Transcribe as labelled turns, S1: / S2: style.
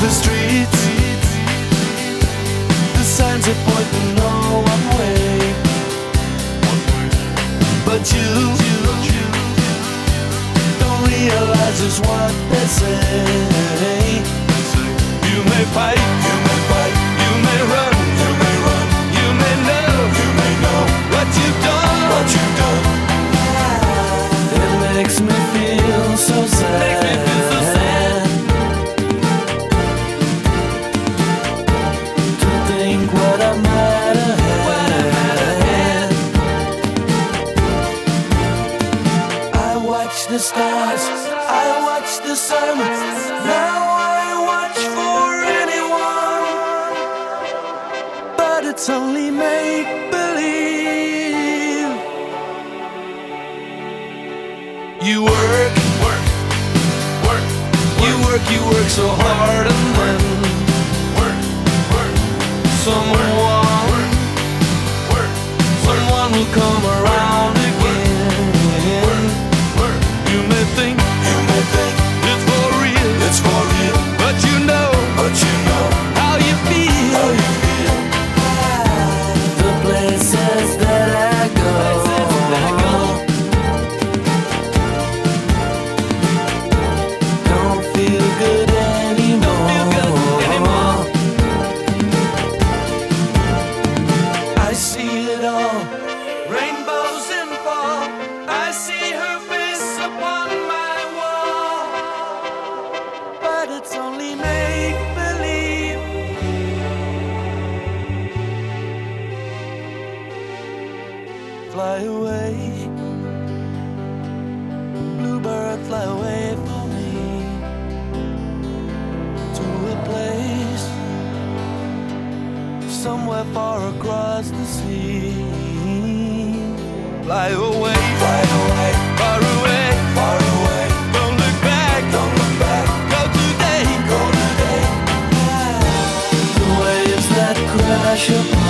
S1: the streets, the signs are pointing no one way, but you don't realize just what they say. You may fight, you may fight, you may run, you may run, you may know what you've done, what you've done. It makes me feel so sad. To think what I might have had. I watch the stars, I watch the sun. Now I watch for anyone, but it's only make-believe. You work, you work so hard, and then someone will come around again. You may think it's for real, but you know how you feel. The places that I go don't feel good anymore. I see it all, rainbows in fall. I see her face upon my wall, but it's only make-believe. Fly away, bluebird, fly away for me to a place somewhere far across the sea. Fly away, far away, far away. Don't look back, go today. The waves that crash upon